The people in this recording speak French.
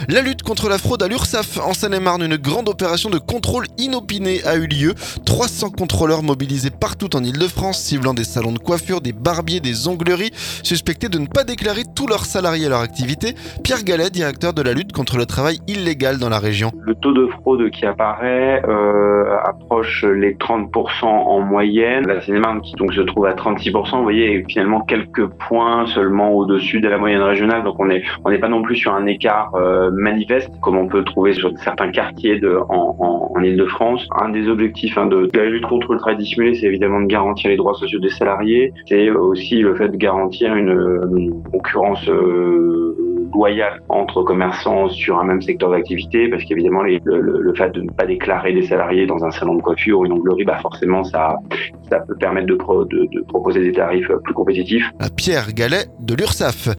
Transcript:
La lutte contre la fraude à l'URSSAF en Seine-et-Marne, une grande opération de contrôle inopiné a eu lieu. 300 contrôleurs mobilisés partout en Ile-de-France, ciblant des salons de coiffure, des barbiers, des ongleries, suspectés de ne pas déclarer tous leurs salariés à leur activité. Pierre Gallet, directeur de la lutte contre le travail illégal dans la région. Le taux de fraude qui apparaît approche les 30% en moyenne. La Seine-et-Marne qui donc se trouve à 36%, vous voyez, est finalement quelques points seulement au-dessus de la moyenne régionale. Donc on n'est pas non plus sur un écart manifeste comme on peut trouver sur certains quartiers en Ile-de-France. Un des objectifs de la lutte contre le travail dissimulé, c'est évidemment de garantir les droits sociaux des salariés. C'est aussi le fait de garantir une concurrence loyale entre commerçants sur un même secteur d'activité, parce qu'évidemment le fait de ne pas déclarer des salariés dans un salon de coiffure ou une onglerie, forcément ça peut permettre de proposer des tarifs plus compétitifs. Pierre Gallet de l'URSSAF.